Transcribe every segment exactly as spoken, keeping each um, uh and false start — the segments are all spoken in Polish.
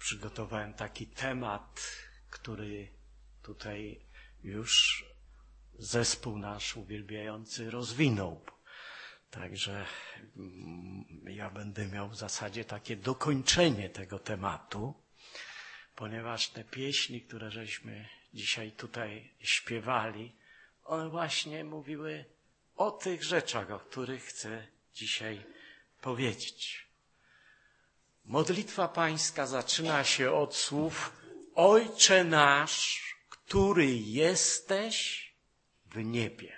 przygotowałem taki temat, który tutaj już zespół nasz uwielbiający rozwinął. Także ja będę miał w zasadzie takie dokończenie tego tematu, ponieważ te pieśni, które żeśmy dzisiaj tutaj śpiewali, one właśnie mówiły o tych rzeczach, o których chcę dzisiaj powiedzieć. Modlitwa pańska zaczyna się od słów: Ojcze nasz, który jesteś w niebie.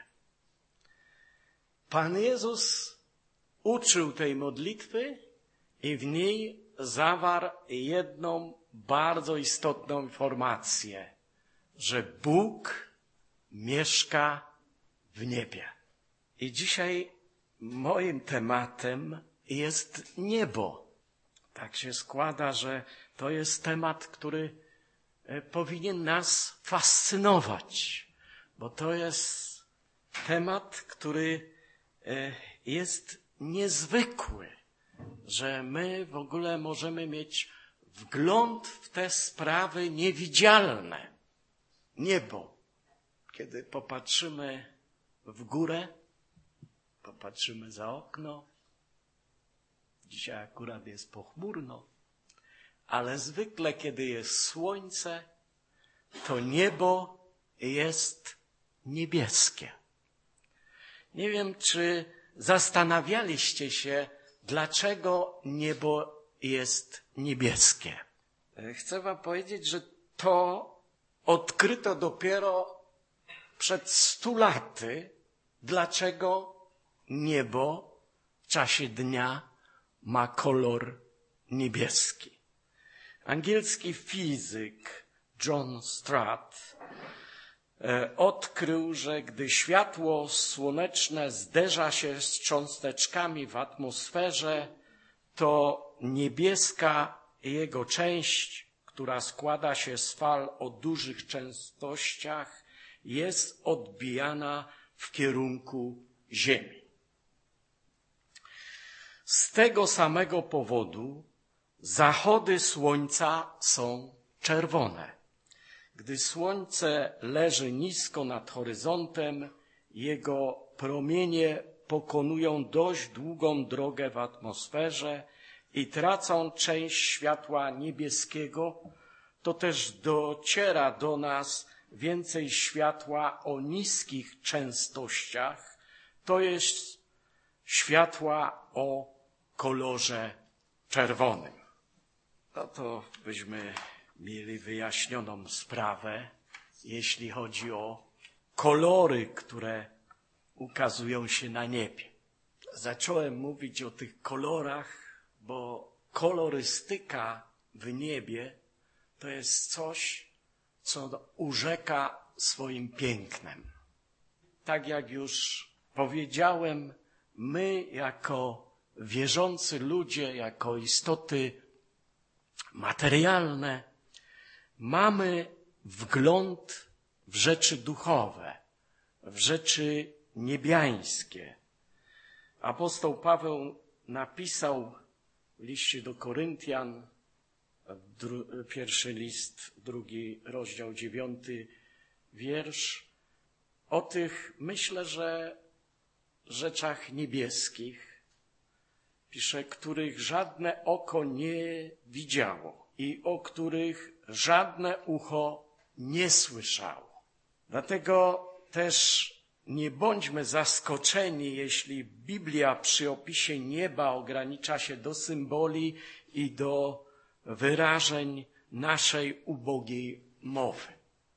Pan Jezus uczył tej modlitwy i w niej zawarł jedną bardzo istotną informację, że Bóg mieszka w niebie. I dzisiaj moim tematem jest niebo. Tak się składa, że to jest temat, który powinien nas fascynować, bo to jest temat, który jest niezwykły, że my w ogóle możemy mieć wgląd w te sprawy niewidzialne. Niebo. Kiedy popatrzymy w górę, popatrzymy za okno, dzisiaj akurat jest pochmurno, ale zwykle, kiedy jest słońce, to niebo jest niebieskie. Nie wiem, czy zastanawialiście się, dlaczego niebo jest niebieskie. Chcę wam powiedzieć, że to odkryto dopiero przed stu laty, dlaczego niebo w czasie dnia ma kolor niebieski. Angielski fizyk John Strutt odkrył, że gdy światło słoneczne zderza się z cząsteczkami w atmosferze, to niebieska jego część, która składa się z fal o dużych częstościach, jest odbijana w kierunku Ziemi. Z tego samego powodu zachody słońca są czerwone. Gdy słońce leży nisko nad horyzontem, jego promienie pokonują dość długą drogę w atmosferze i tracą część światła niebieskiego, to też dociera do nas więcej światła o niskich częstościach, to jest światła o kolorze czerwonym. No to byśmy mieli wyjaśnioną sprawę, jeśli chodzi o kolory, które ukazują się na niebie. Zacząłem mówić o tych kolorach, bo kolorystyka w niebie to jest coś, co urzeka swoim pięknem. Tak jak już powiedziałem, my jako wierzący ludzie, jako istoty materialne, mamy wgląd w rzeczy duchowe, w rzeczy niebiańskie. Apostoł Paweł napisał w liście do Koryntian, dru, pierwszy list, drugi rozdział, dziewiąty wiersz, o tych, myślę, że rzeczach niebieskich. Pisze, których żadne oko nie widziało i o których żadne ucho nie słyszało. Dlatego też nie bądźmy zaskoczeni, jeśli Biblia przy opisie nieba ogranicza się do symboli i do wyrażeń naszej ubogiej mowy.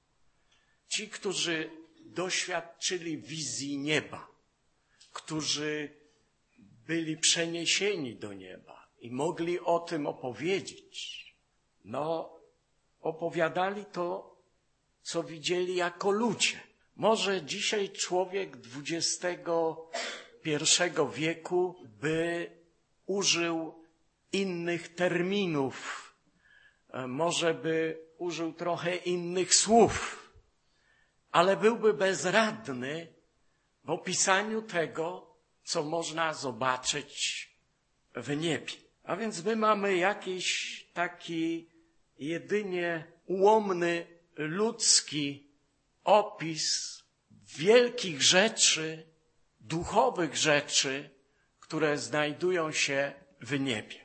Ci, którzy doświadczyli wizji nieba, którzy byli przeniesieni do nieba i mogli o tym opowiedzieć, no opowiadali to, co widzieli jako ludzie. Może dzisiaj człowiek dwudziestego pierwszego wieku by użył innych terminów, może by użył trochę innych słów, ale byłby bezradny w opisaniu tego, co można zobaczyć w niebie. A więc my mamy jakiś taki jedynie ułomny ludzki opis wielkich rzeczy, duchowych rzeczy, które znajdują się w niebie.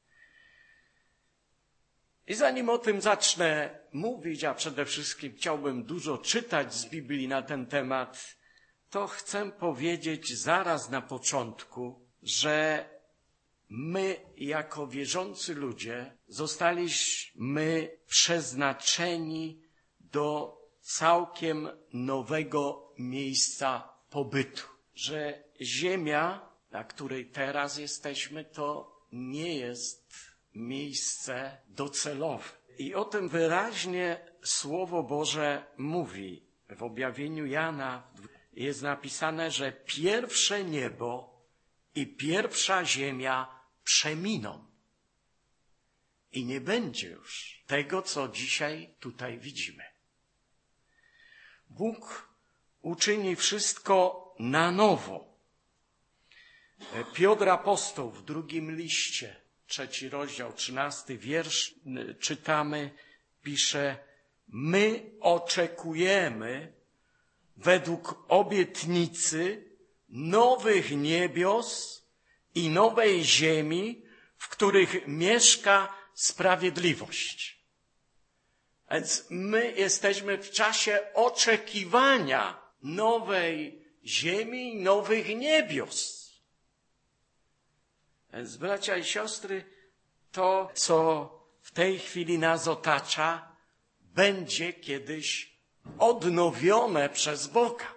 I zanim o tym zacznę mówić, a przede wszystkim chciałbym dużo czytać z Biblii na ten temat, to chcę powiedzieć zaraz na początku, że my jako wierzący ludzie zostaliśmy przeznaczeni do całkiem nowego miejsca pobytu. Że ziemia, na której teraz jesteśmy, to nie jest miejsce docelowe. I o tym wyraźnie Słowo Boże mówi. W objawieniu Jana jest napisane, że pierwsze niebo i pierwsza ziemia przeminą. I nie będzie już tego, co dzisiaj tutaj widzimy. Bóg uczyni wszystko na nowo. Piotr Apostoł w drugim liście, trzeci rozdział, trzynasty wiersz, czytamy, pisze: my oczekujemy według obietnicy nowych niebios i nowej ziemi, w których mieszka sprawiedliwość. Więc my jesteśmy w czasie oczekiwania nowej ziemi i nowych niebios. Więc bracia i siostry, to, co w tej chwili nas otacza, będzie kiedyś odnowione przez Boga.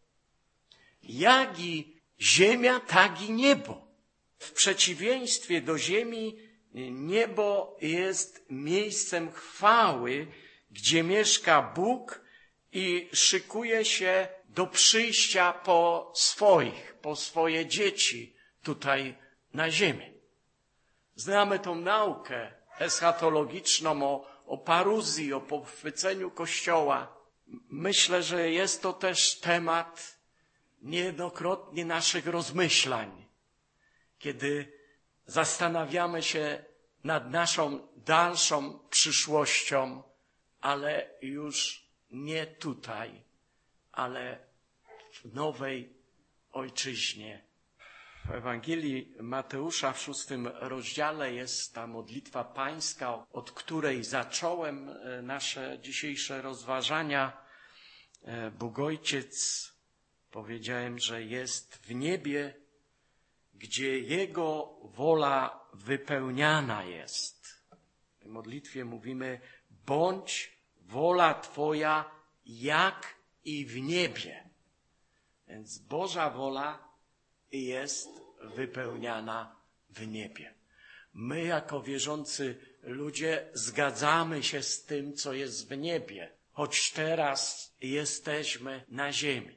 Jak i ziemia, tak i niebo. W przeciwieństwie do ziemi, niebo jest miejscem chwały, gdzie mieszka Bóg i szykuje się do przyjścia po swoich, po swoje dzieci tutaj na ziemię. Znamy tą naukę eschatologiczną o, o paruzji, o pochwyceniu Kościoła. Myślę, że jest to też temat niejednokrotnie naszych rozmyślań, kiedy zastanawiamy się nad naszą dalszą przyszłością, ale już nie tutaj, ale w nowej ojczyźnie. W Ewangelii Mateusza w szóstym rozdziale jest ta modlitwa pańska, od której zacząłem nasze dzisiejsze rozważania. Bóg Ojciec, powiedziałem, że jest w niebie, gdzie Jego wola wypełniana jest. W modlitwie mówimy: bądź wola Twoja jak i w niebie. Więc Boża wola jest wypełniana w niebie. My jako wierzący ludzie zgadzamy się z tym, co jest w niebie, choć teraz jesteśmy na ziemi.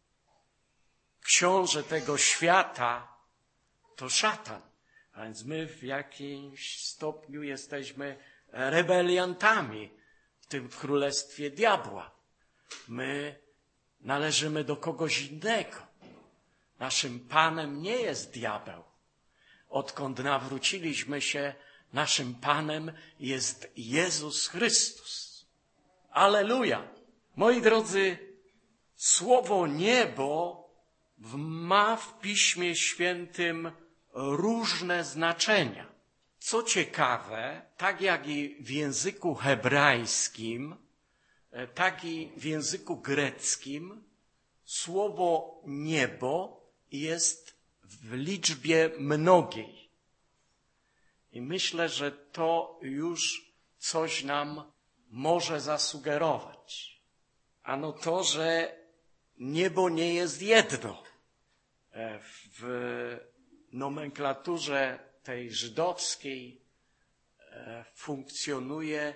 Książę tego świata to szatan, a więc my w jakimś stopniu jesteśmy rebeliantami w tym królestwie diabła. My należymy do kogoś innego. Naszym Panem nie jest diabeł. Odkąd nawróciliśmy się, naszym Panem jest Jezus Chrystus. Alleluja! Moi drodzy, słowo niebo ma w Piśmie Świętym różne znaczenia. Co ciekawe, tak jak i w języku hebrajskim, tak i w języku greckim, słowo niebo jest w liczbie mnogiej. I myślę, że to już coś nam może zasugerować. Ano to, że niebo nie jest jedno. W nomenklaturze tej żydowskiej funkcjonuje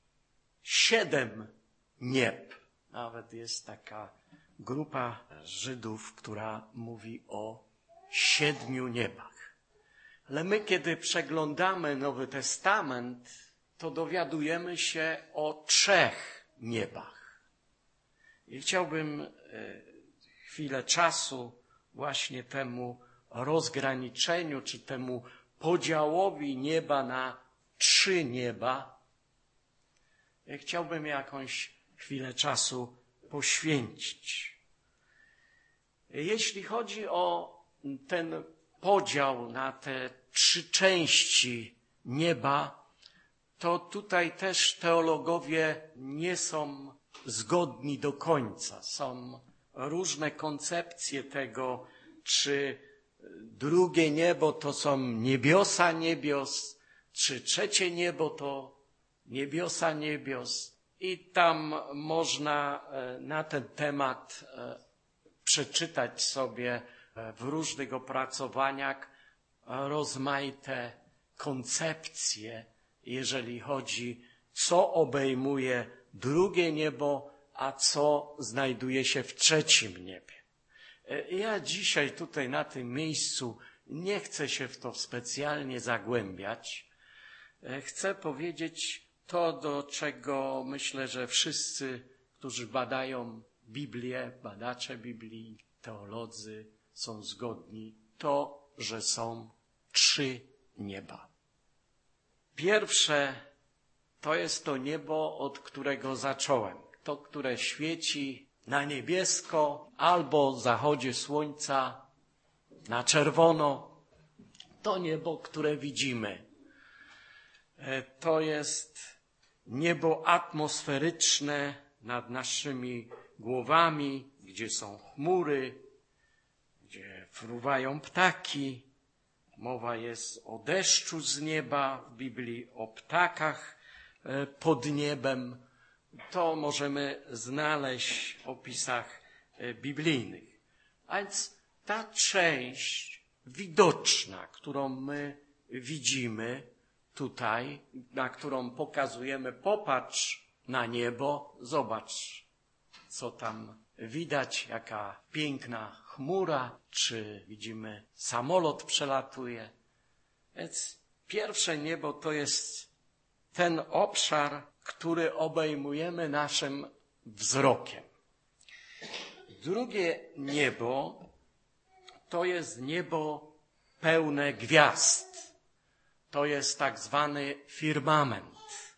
siedem nieb. Nawet jest taka grupa Żydów, która mówi o siedmiu niebach. Ale my, kiedy przeglądamy Nowy Testament, to dowiadujemy się o trzech niebach. I chciałbym chwilę czasu właśnie temu rozgraniczeniu, czy temu podziałowi nieba na trzy nieba chciałbym jakąś chwilę czasu poświęcić. Jeśli chodzi o ten podział na te trzy części nieba, to tutaj też teologowie nie są zgodni do końca. Są różne koncepcje tego, czy drugie niebo to są niebiosa niebios, czy trzecie niebo to niebiosa niebios. I tam można na ten temat przeczytać sobie w różnych opracowaniach rozmaite koncepcje, jeżeli chodzi, co obejmuje drugie niebo, a co znajduje się w trzecim niebie. Ja dzisiaj tutaj na tym miejscu nie chcę się w to specjalnie zagłębiać. Chcę powiedzieć to, do czego myślę, że wszyscy, którzy badają Biblię, badacze Biblii, teolodzy są zgodni, to, że są trzy nieba. Pierwsze to jest to niebo, od którego zacząłem. To, które świeci na niebiesko albo o zachodzie słońca, na czerwono. To niebo, które widzimy. To jest niebo atmosferyczne nad naszymi głowami, gdzie są chmury, gdzie fruwają ptaki. Mowa jest o deszczu z nieba w Biblii, o ptakach pod niebem. To możemy znaleźć w opisach biblijnych. A więc ta część widoczna, którą my widzimy tutaj, na którą pokazujemy, popatrz na niebo, zobacz, co tam widać, jaka piękna chmura, czy widzimy samolot przelatuje. Więc pierwsze niebo to jest ten obszar, który obejmujemy naszym wzrokiem. Drugie niebo to jest niebo pełne gwiazd. To jest tak zwany firmament.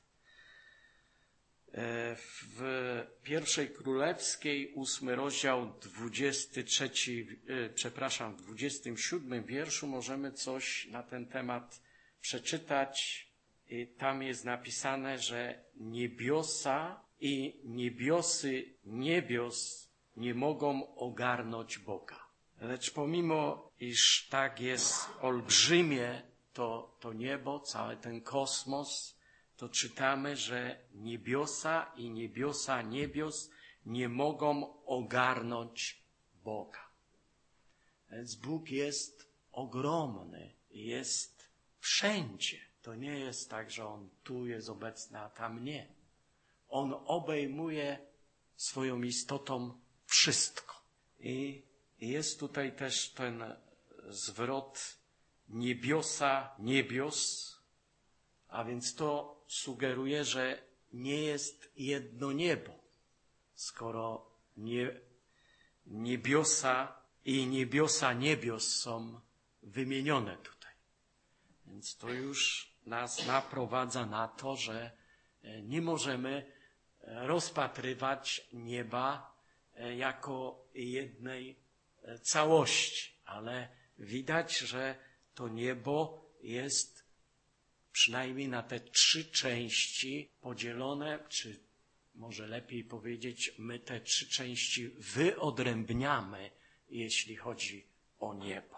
W pierwszej królewskiej, ósmy rozdział, dwudziesty trzeci, przepraszam, w dwudziestym siódmym wierszu możemy coś na ten temat przeczytać. I tam jest napisane, że niebiosa i niebiosy niebios nie mogą ogarnąć Boga. Lecz pomimo, iż tak jest olbrzymie to, to niebo, cały ten kosmos, to czytamy, że niebiosa i niebiosa niebios nie mogą ogarnąć Boga. Więc Bóg jest ogromny, jest wszędzie. To nie jest tak, że On tu jest obecny, a tam nie. On obejmuje swoją istotą wszystko. I jest tutaj też ten zwrot niebiosa, niebios, a więc to sugeruje, że nie jest jedno niebo, skoro nie, niebiosa i niebiosa niebios są wymienione tutaj. Więc to już nas naprowadza na to, że nie możemy rozpatrywać nieba jako jednej całości, ale widać, że to niebo jest przynajmniej na te trzy części podzielone, czy może lepiej powiedzieć, my te trzy części wyodrębniamy, jeśli chodzi o niebo.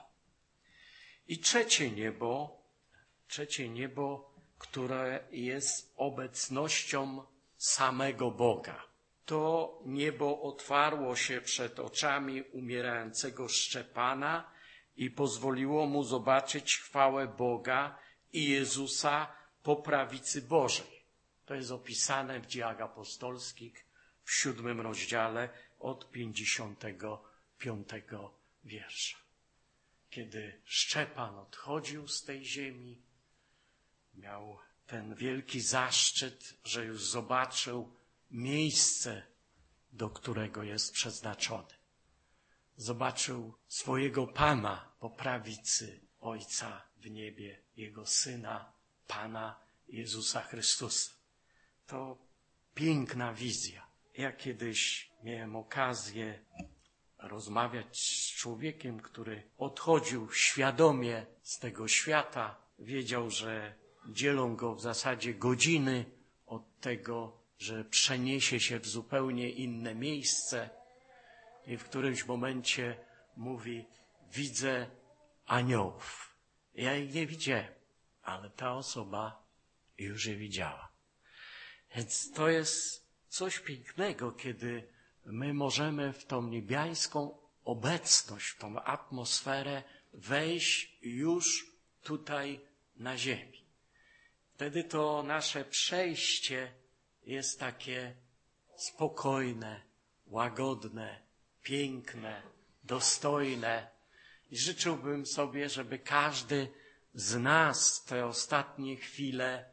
I trzecie niebo, trzecie niebo, które jest obecnością samego Boga. To niebo otwarło się przed oczami umierającego Szczepana i pozwoliło mu zobaczyć chwałę Boga i Jezusa po prawicy Bożej. To jest opisane w Dziejach Apostolskich w siódmym rozdziale od pięćdziesiątego piątego wiersza. Kiedy Szczepan odchodził z tej ziemi, miał ten wielki zaszczyt, że już zobaczył miejsce, do którego jest przeznaczony. Zobaczył swojego Pana po prawicy Ojca w niebie, Jego Syna, Pana Jezusa Chrystusa. To piękna wizja. Ja kiedyś miałem okazję rozmawiać z człowiekiem, który odchodził świadomie z tego świata. Wiedział, że dzielą go w zasadzie godziny od tego, że przeniesie się w zupełnie inne miejsce. I w którymś momencie mówi: widzę aniołów. Ja ich nie widziałem, ale ta osoba już je widziała. Więc to jest coś pięknego, kiedy my możemy w tą niebiańską obecność, w tą atmosferę wejść już tutaj na ziemi. Wtedy to nasze przejście jest takie spokojne, łagodne, piękne, dostojne. I życzyłbym sobie, żeby każdy z nas te ostatnie chwile,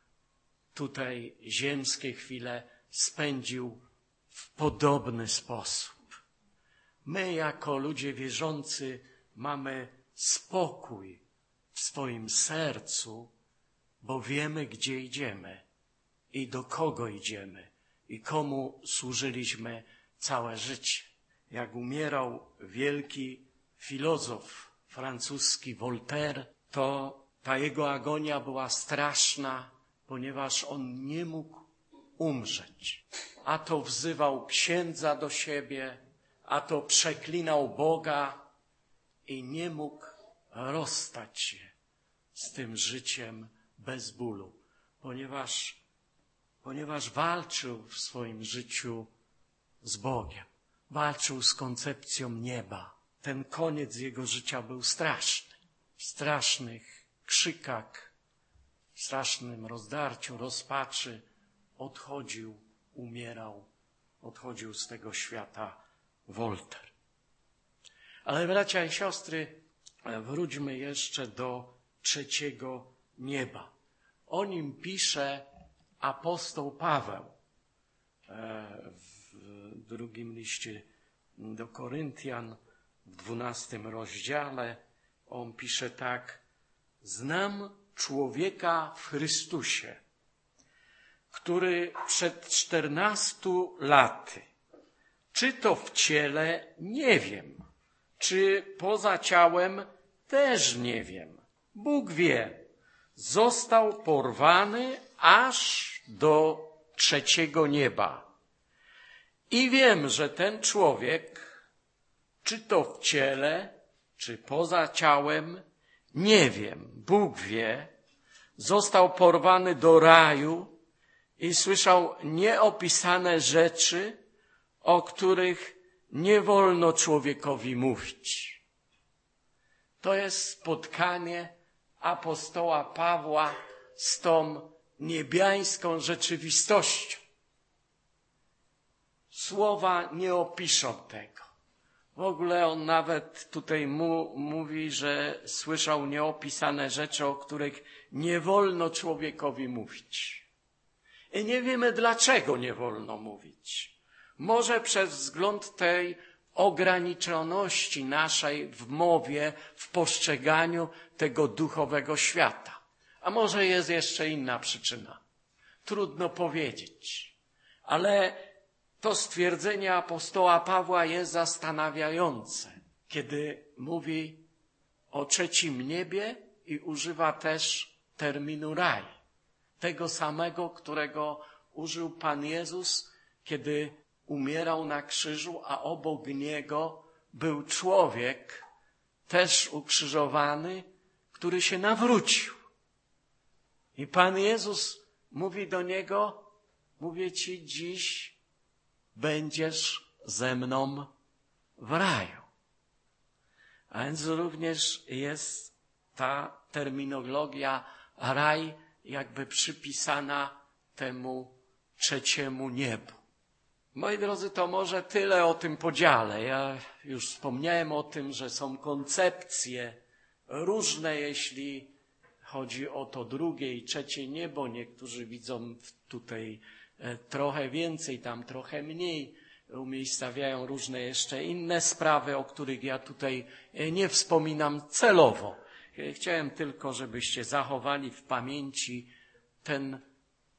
tutaj ziemskie chwile, spędził w podobny sposób. My jako ludzie wierzący mamy spokój w swoim sercu, bo wiemy, gdzie idziemy i do kogo idziemy i komu służyliśmy całe życie. Jak umierał wielki filozof francuski Voltaire, to ta jego agonia była straszna, ponieważ on nie mógł umrzeć. A to wzywał księdza do siebie, a to przeklinał Boga i nie mógł rozstać się z tym życiem bez bólu, ponieważ, ponieważ walczył w swoim życiu z Bogiem. Walczył z koncepcją nieba. Ten koniec jego życia był straszny. W strasznych krzykach, w strasznym rozdarciu, rozpaczy odchodził, umierał, odchodził z tego świata Voltaire. Ale bracia i siostry, wróćmy jeszcze do trzeciego nieba. O nim pisze apostoł Paweł w drugim liście do Koryntian, w dwunastym rozdziale. On pisze tak: znam człowieka w Chrystusie, który przed czternastu laty, czy to w ciele, nie wiem, czy poza ciałem, też nie wiem, Bóg wie, został porwany aż do trzeciego nieba. I wiem, że ten człowiek, czy to w ciele, czy poza ciałem, nie wiem, Bóg wie, został porwany do raju i słyszał nieopisane rzeczy, o których nie wolno człowiekowi mówić. To jest spotkanie apostoła Pawła z tą niebiańską rzeczywistością. Słowa nie opiszą tego. W ogóle on nawet tutaj mu, mówi, że słyszał nieopisane rzeczy, o których nie wolno człowiekowi mówić. I nie wiemy, dlaczego nie wolno mówić. Może przez wzgląd tej ograniczoności naszej w mowie, w postrzeganiu tego duchowego świata. A może jest jeszcze inna przyczyna. Trudno powiedzieć. Ale to stwierdzenie apostoła Pawła jest zastanawiające, kiedy mówi o trzecim niebie i używa też terminu raj. Tego samego, którego użył Pan Jezus, kiedy umierał na krzyżu, a obok Niego był człowiek, też ukrzyżowany, który się nawrócił. I Pan Jezus mówi do niego: mówię ci, dziś będziesz ze mną w raju. A więc również jest ta terminologia raj jakby przypisana temu trzeciemu niebu. Moi drodzy, to może tyle o tym podziale. Ja już wspomniałem o tym, że są koncepcje różne, jeśli chodzi o to drugie i trzecie niebo. Niektórzy widzą tutaj trochę więcej, tam trochę mniej. Umiejscawiają różne jeszcze inne sprawy, o których ja tutaj nie wspominam celowo. Chciałem tylko, żebyście zachowali w pamięci ten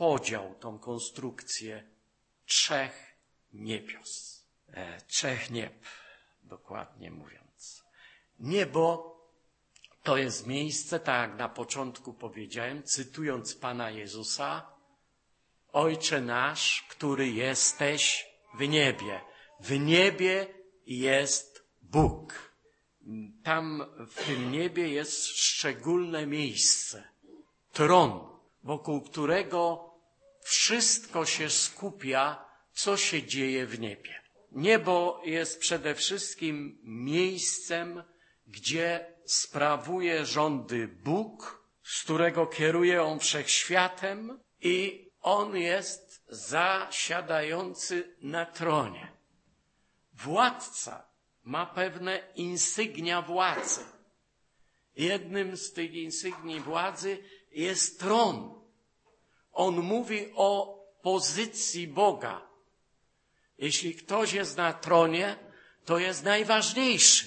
podział, tą konstrukcję trzech niebios, e, trzech nieb, dokładnie mówiąc. Niebo to jest miejsce, tak jak na początku powiedziałem, cytując Pana Jezusa, Ojcze nasz, który jesteś w niebie. W niebie jest Bóg. Tam w tym niebie jest szczególne miejsce. Tron, wokół którego wszystko się skupia, co się dzieje w niebie. Niebo jest przede wszystkim miejscem, gdzie sprawuje rządy Bóg, z którego kieruje On wszechświatem i On jest zasiadający na tronie. Władca ma pewne insygnia władzy. Jednym z tych insygnii władzy jest tron. On mówi o pozycji Boga. Jeśli ktoś jest na tronie, to jest najważniejszy.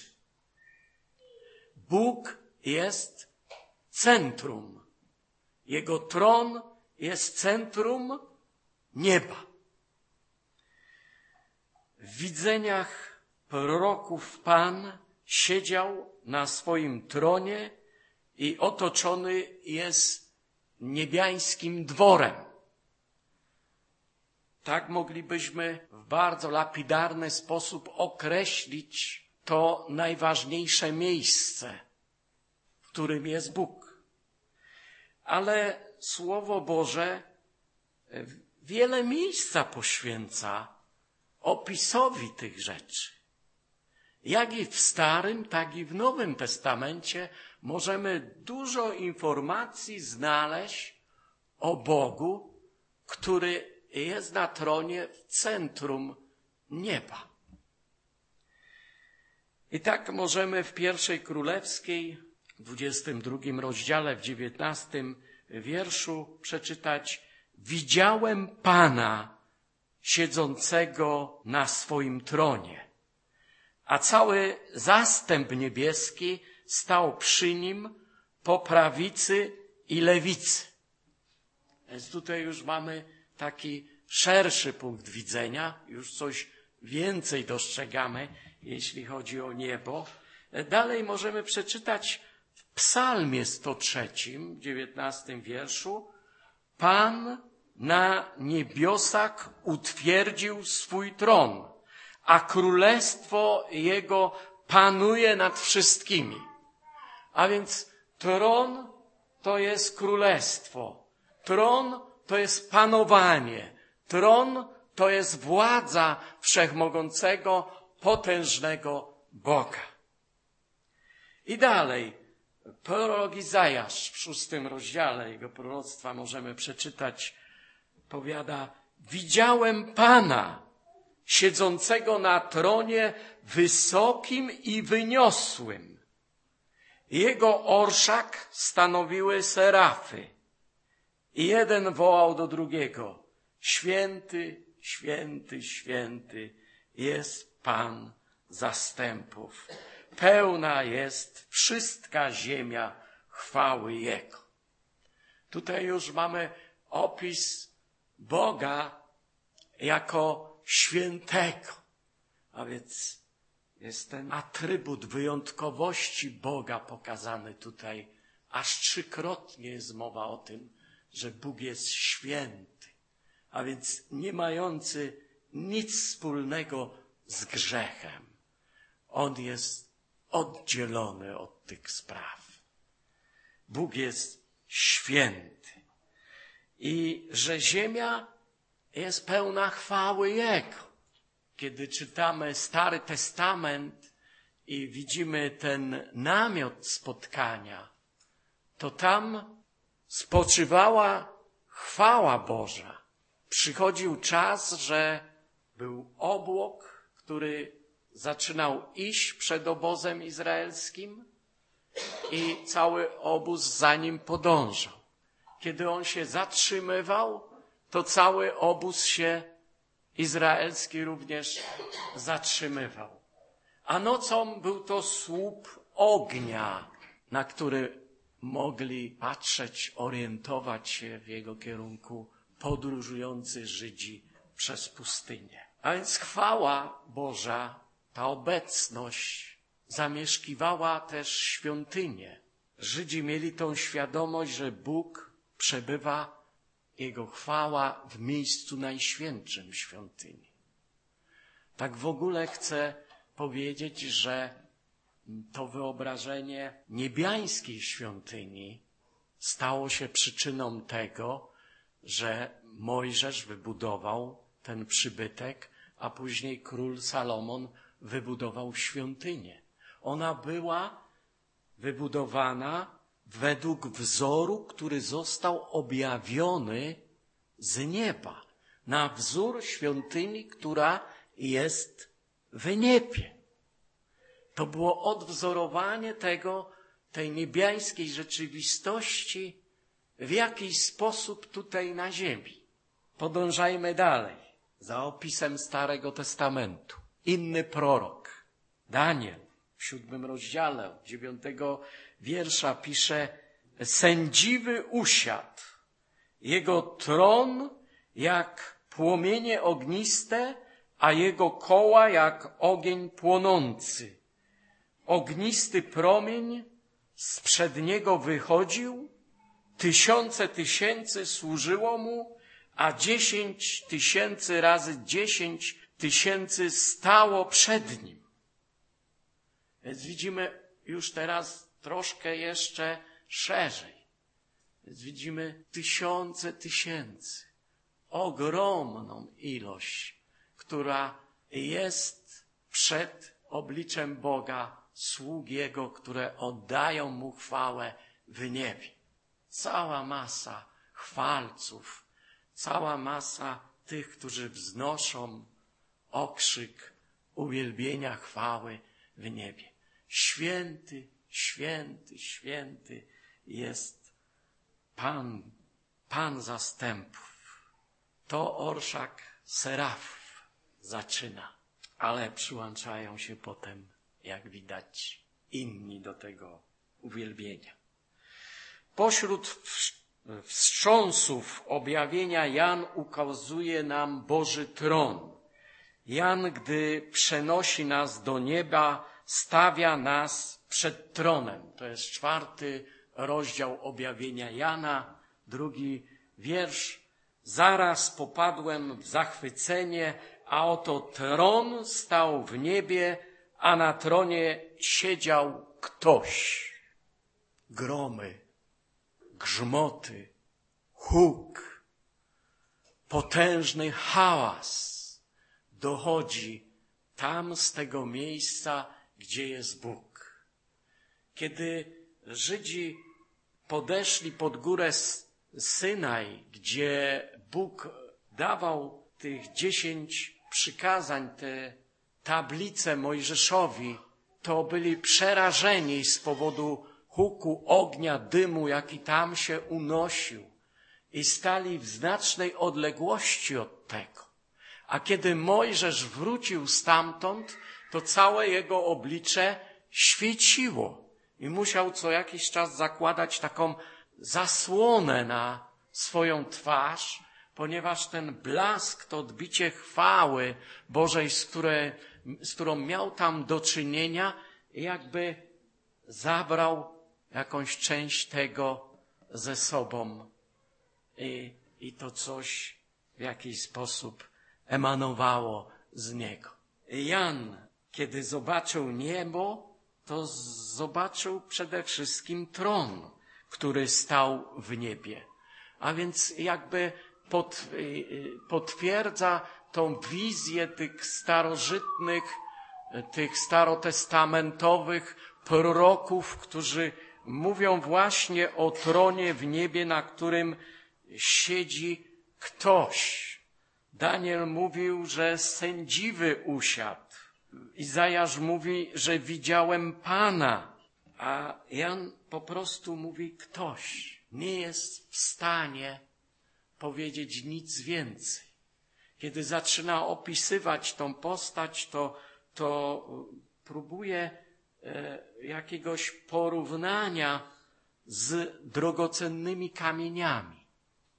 Bóg jest centrum. Jego tron jest centrum nieba. W widzeniach proroków Pan siedział na swoim tronie i otoczony jest niebiańskim dworem. Tak moglibyśmy w bardzo lapidarny sposób określić to najważniejsze miejsce, w którym jest Bóg. Ale Słowo Boże wiele miejsca poświęca opisowi tych rzeczy. Jak i w Starym, tak i w Nowym Testamencie możemy dużo informacji znaleźć o Bogu, który jest na tronie w centrum nieba. I tak możemy w pierwszej Królewskiej, w dwudziestym drugim rozdziale, w dziewiętnastym wierszu przeczytać: widziałem Pana siedzącego na swoim tronie, a cały zastęp niebieski stał przy nim po prawicy i lewicy. Więc tutaj już mamy taki szerszy punkt widzenia, już coś więcej dostrzegamy, jeśli chodzi o niebo. Dalej możemy przeczytać w Psalmie sto trzecim, dziewiętnastym wierszu: Pan na niebiosach utwierdził swój tron, a królestwo Jego panuje nad wszystkimi. A więc tron to jest królestwo. Tron to jest panowanie. Tron to jest władza wszechmogącego, potężnego Boga. I dalej, prorok Izajasz w szóstym rozdziale jego proroctwa możemy przeczytać, powiada: widziałem Pana siedzącego na tronie wysokim i wyniosłym. Jego orszak stanowiły serafy. I jeden wołał do drugiego: święty, święty, święty jest Pan zastępów. Pełna jest wszystka ziemia chwały Jego. Tutaj już mamy opis Boga jako świętego. A więc jest ten atrybut wyjątkowości Boga pokazany tutaj. Aż trzykrotnie jest mowa o tym, że Bóg jest święty. A więc nie mający nic wspólnego z grzechem. On jest oddzielony od tych spraw. Bóg jest święty. I że ziemia jest pełna chwały Jego. Kiedy czytamy Stary Testament i widzimy ten namiot spotkania, to tam spoczywała chwała Boża. Przychodził czas, że był obłok, który zaczynał iść przed obozem izraelskim i cały obóz za nim podążał. Kiedy on się zatrzymywał, to cały obóz się izraelski również zatrzymywał. A nocą był to słup ognia, na który mogli patrzeć, orientować się w jego kierunku podróżujący Żydzi przez pustynię. A więc chwała Boża, ta obecność zamieszkiwała też świątynię. Żydzi mieli tą świadomość, że Bóg przebywa, Jego chwała w miejscu najświętszym świątyni. Tak w ogóle chcę powiedzieć, że to wyobrażenie niebiańskiej świątyni stało się przyczyną tego, że Mojżesz wybudował ten przybytek, a później król Salomon wybudował świątynię. Ona była wybudowana według wzoru, który został objawiony z nieba, na wzór świątyni, która jest w niebie. To było odwzorowanie tego, tej niebiańskiej rzeczywistości w jakiś sposób tutaj na ziemi. Podążajmy dalej za opisem Starego Testamentu. Inny prorok, Daniel, w siódmym rozdziale, od dziewiątego wiersza pisze: sędziwy usiadł, jego tron jak płomienie ogniste, a jego koła jak ogień płonący. Ognisty promień sprzed niego wychodził, tysiące tysięcy służyło mu, a dziesięć tysięcy razy dziesięć tysięcy stało przed nim. Więc widzimy już teraz troszkę jeszcze szerzej. Więc widzimy tysiące tysięcy, ogromną ilość, która jest przed obliczem Boga, sług Jego, które oddają Mu chwałę w niebie. Cała masa chwalców, cała masa tych, którzy wznoszą okrzyk uwielbienia, chwały w niebie. Święty, święty, święty jest Pan, Pan zastępów. To orszak serafów zaczyna, ale przyłączają się potem, jak widać, inni do tego uwielbienia. Pośród wstrząsów objawienia Jan ukazuje nam Boży tron. Jan, gdy przenosi nas do nieba, stawia nas przed tronem. To jest czwarty rozdział objawienia Jana, drugi wiersz. Zaraz popadłem w zachwycenie, a oto tron stał w niebie, a na tronie siedział ktoś. Gromy, grzmoty, huk, potężny hałas dochodzi tam z tego miejsca, gdzie jest Bóg. Kiedy Żydzi podeszli pod górę Synaj, gdzie Bóg dawał tych dziesięć przykazań, te tablice Mojżeszowi, to byli przerażeni z powodu huku, ognia, dymu, jaki tam się unosił, i stali w znacznej odległości od tego. A kiedy Mojżesz wrócił stamtąd, to całe jego oblicze świeciło i musiał co jakiś czas zakładać taką zasłonę na swoją twarz, ponieważ ten blask, to odbicie chwały Bożej, z, której, z którą miał tam do czynienia, jakby zabrał jakąś część tego ze sobą. I, i to coś w jakiś sposób emanowało z niego. Jan, kiedy zobaczył niebo, to zobaczył przede wszystkim tron, który stał w niebie. A więc jakby pod, potwierdza tą wizję tych starożytnych, tych starotestamentowych proroków, którzy mówią właśnie o tronie w niebie, na którym siedzi ktoś. Daniel mówił, że sędziwy usiadł. Izajasz mówi, że widziałem Pana, a Jan po prostu mówi ktoś. Nie jest w stanie powiedzieć nic więcej. Kiedy zaczyna opisywać tą postać, to, to próbuje e, jakiegoś porównania z drogocennymi kamieniami.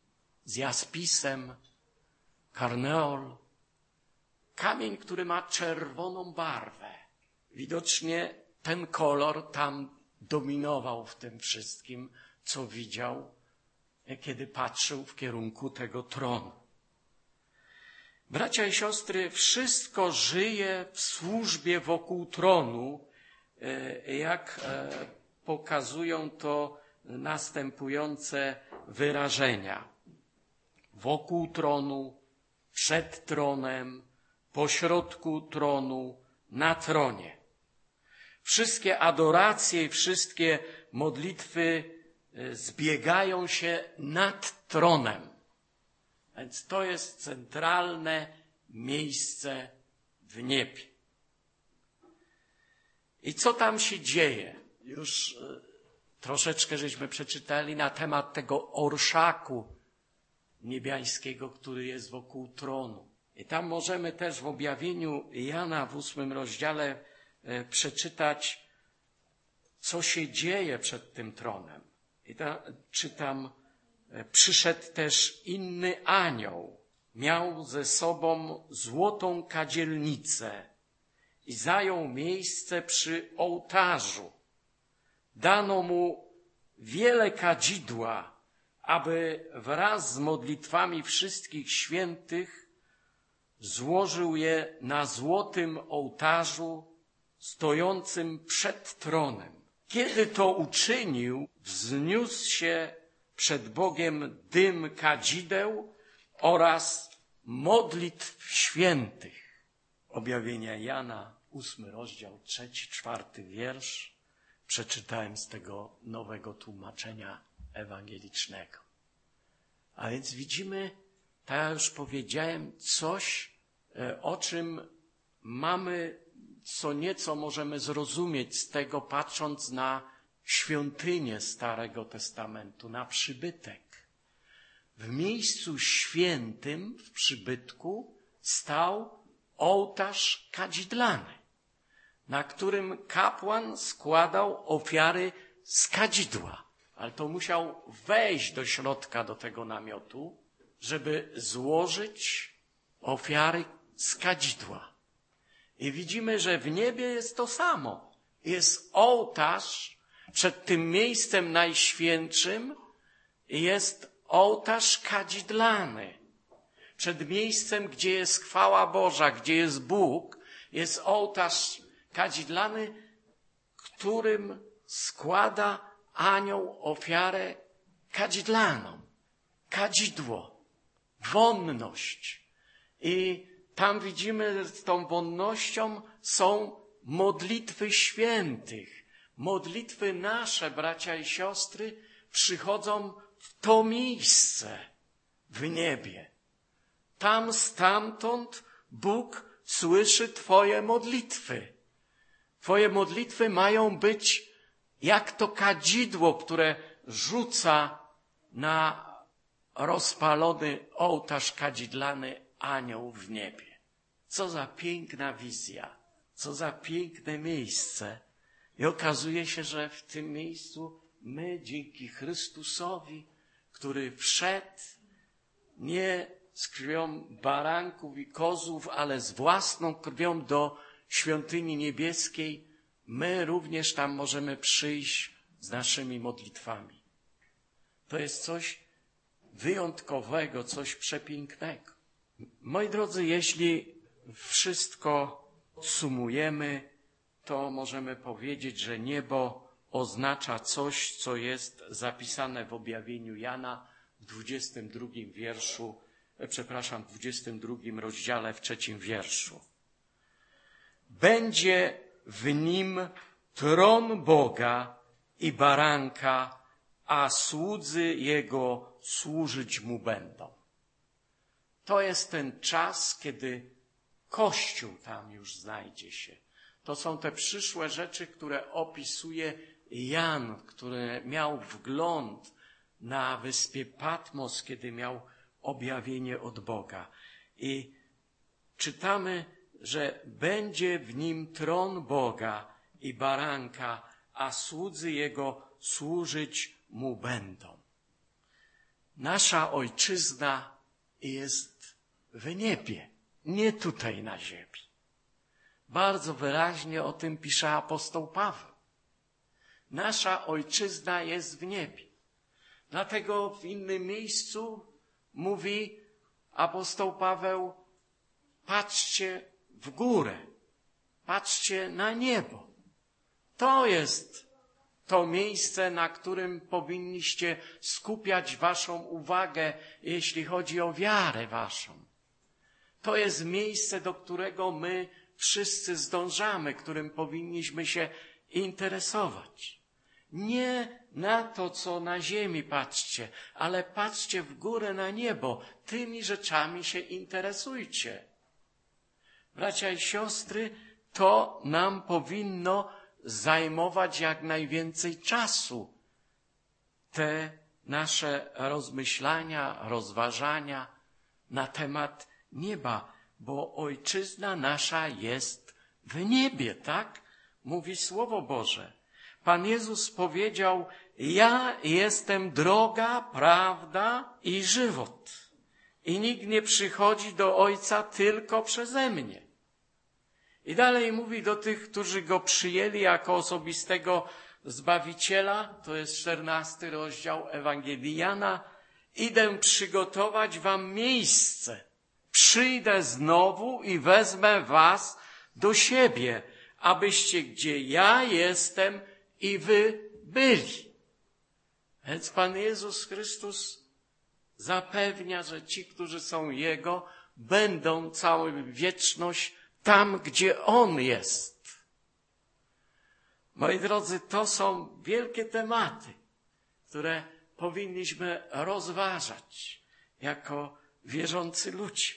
z jaspisem, karneol. Kamień, który ma czerwoną barwę. Widocznie ten kolor tam dominował w tym wszystkim, co widział, kiedy patrzył w kierunku tego tronu. Bracia i siostry, wszystko żyje w służbie wokół tronu, jak pokazują to następujące wyrażenia. Wokół tronu, przed tronem, pośrodku tronu, na tronie. Wszystkie adoracje i wszystkie modlitwy zbiegają się nad tronem. Więc to jest centralne miejsce w niebie. I co tam się dzieje? Już troszeczkę żeśmy przeczytali na temat tego orszaku niebiańskiego, który jest wokół tronu. I tam możemy też w objawieniu Jana w ósmym rozdziale przeczytać, co się dzieje przed tym tronem. I tam czytam, przyszedł też inny anioł, miał ze sobą złotą kadzielnicę i zajął miejsce przy ołtarzu. Dano mu wiele kadzidła, aby wraz z modlitwami wszystkich świętych złożył je na złotym ołtarzu stojącym przed tronem. Kiedy to uczynił, wzniósł się przed Bogiem dym kadzideł oraz modlitw świętych. Objawienia Jana, ósmy rozdział, trzeci, czwarty wiersz. Przeczytałem z tego nowego tłumaczenia ewangelicznego. A więc widzimy, tak jak już powiedziałem, coś, o czym mamy, co nieco możemy zrozumieć z tego, patrząc na świątynię Starego Testamentu, na przybytek. W miejscu świętym, w przybytku, stał ołtarz kadzidlany, na którym kapłan składał ofiary z kadzidła. Ale to musiał wejść do środka, do tego namiotu, żeby złożyć ofiary z kadzidła. I widzimy, że w niebie jest to samo. Jest ołtarz przed tym miejscem najświętszym, jest ołtarz kadzidlany. Przed miejscem, gdzie jest chwała Boża, gdzie jest Bóg, jest ołtarz kadzidlany, którym składa anioł ofiarę kadzidlaną. Kadzidło, wonność. I tam widzimy, że z tą wonnością są modlitwy świętych. Modlitwy nasze, bracia i siostry, przychodzą w to miejsce w niebie. Tam stamtąd Bóg słyszy Twoje modlitwy. Twoje modlitwy mają być jak to kadzidło, które rzuca na rozpalony ołtarz kadzidlany anioł w niebie. Co za piękna wizja, co za piękne miejsce. I okazuje się, że w tym miejscu my dzięki Chrystusowi, który wszedł nie z krwią baranków i kozłów, ale z własną krwią do świątyni niebieskiej, my również tam możemy przyjść z naszymi modlitwami. To jest coś wyjątkowego, coś przepięknego. Moi drodzy, jeśli wszystko sumujemy, to możemy powiedzieć, że niebo oznacza coś, co jest zapisane w objawieniu Jana w dwudziestym drugim wierszu, przepraszam, w dwudziestym drugim rozdziale, w trzecim wierszu. Będzie w nim tron Boga i baranka, a słudzy Jego służyć Mu będą. To jest ten czas, kiedy Kościół tam już znajdzie się. To są te przyszłe rzeczy, które opisuje Jan, który miał wgląd na wyspie Patmos, kiedy miał objawienie od Boga. I czytamy, że będzie w nim tron Boga i baranka, a słudzy Jego służyć Mu będą. Nasza ojczyzna jest w niebie, nie tutaj na ziemi. Bardzo wyraźnie o tym pisze apostoł Paweł. Nasza ojczyzna jest w niebie. Dlatego w innym miejscu mówi apostoł Paweł, patrzcie w górę, patrzcie na niebo. To jest to miejsce, na którym powinniście skupiać waszą uwagę, jeśli chodzi o wiarę waszą. To jest miejsce, do którego my wszyscy zdążamy, którym powinniśmy się interesować. Nie na to, co na ziemi patrzcie, ale patrzcie w górę na niebo. Tymi rzeczami się interesujcie. Bracia i siostry, to nam powinno zajmować jak najwięcej czasu. Te nasze rozmyślania, rozważania na temat nieba, bo ojczyzna nasza jest w niebie, tak? Mówi Słowo Boże. Pan Jezus powiedział, ja jestem droga, prawda i żywot. I nikt nie przychodzi do Ojca tylko przeze mnie. I dalej mówi do tych, którzy Go przyjęli jako osobistego Zbawiciela, to jest czternasty rozdział Ewangelii Jana, idę przygotować wam miejsce. Przyjdę znowu i wezmę was do siebie, abyście gdzie ja jestem i wy byli. Więc Pan Jezus Chrystus zapewnia, że ci, którzy są Jego, będą całą wieczność tam, gdzie On jest. Moi drodzy, to są wielkie tematy, które powinniśmy rozważać jako wierzący ludzie.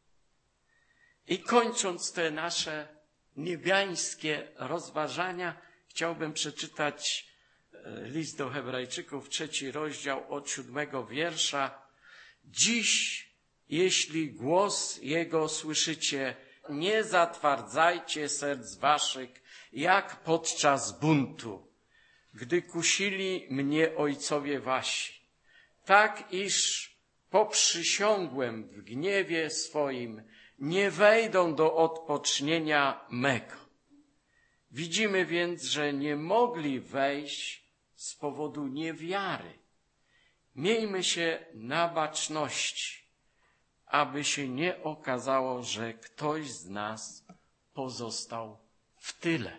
I kończąc te nasze niebiańskie rozważania, chciałbym przeczytać list do Hebrajczyków, trzeci rozdział od siódmego wiersza. Dziś, jeśli głos Jego słyszycie, nie zatwardzajcie serc waszych, jak podczas buntu, gdy kusili mnie ojcowie wasi. Tak, iż poprzysiągłem w gniewie swoim, nie wejdą do odpocznienia mego. Widzimy więc, że nie mogli wejść z powodu niewiary. Miejmy się na baczności, aby się nie okazało, że ktoś z nas pozostał w tyle.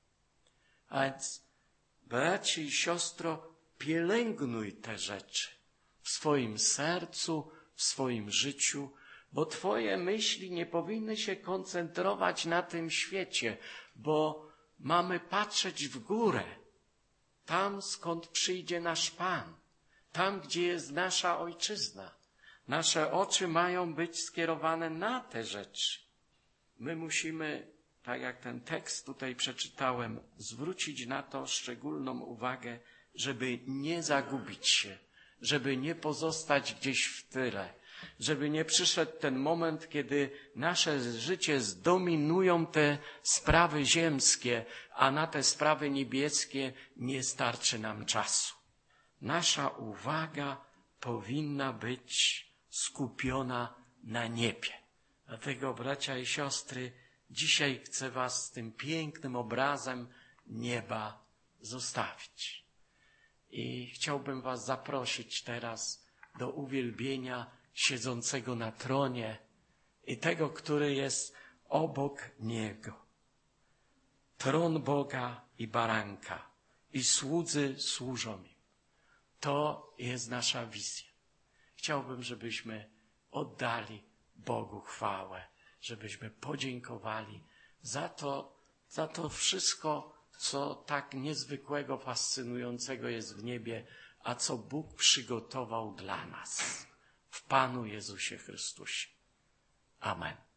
A więc, braci i siostro, pielęgnuj te rzeczy w swoim sercu, w swoim życiu, bo twoje myśli nie powinny się koncentrować na tym świecie, bo mamy patrzeć w górę, tam skąd przyjdzie nasz Pan, tam gdzie jest nasza ojczyzna. Nasze oczy mają być skierowane na te rzeczy. My musimy, tak jak ten tekst tutaj przeczytałem, zwrócić na to szczególną uwagę, żeby nie zagubić się, żeby nie pozostać gdzieś w tyle, żeby nie przyszedł ten moment, kiedy nasze życie zdominują te sprawy ziemskie, a na te sprawy niebieskie nie starczy nam czasu. Nasza uwaga powinna być skupiona na niebie. Dlatego, bracia i siostry, dzisiaj chcę was z tym pięknym obrazem nieba zostawić. I chciałbym was zaprosić teraz do uwielbienia siedzącego na tronie i tego, który jest obok Niego. Tron Boga i Baranka i słudzy służą im. To jest nasza wizja. Chciałbym, żebyśmy oddali Bogu chwałę, żebyśmy podziękowali za to, za to wszystko, co tak niezwykłego, fascynującego jest w niebie, a co Bóg przygotował dla nas w Panu Jezusie Chrystusie. Amen.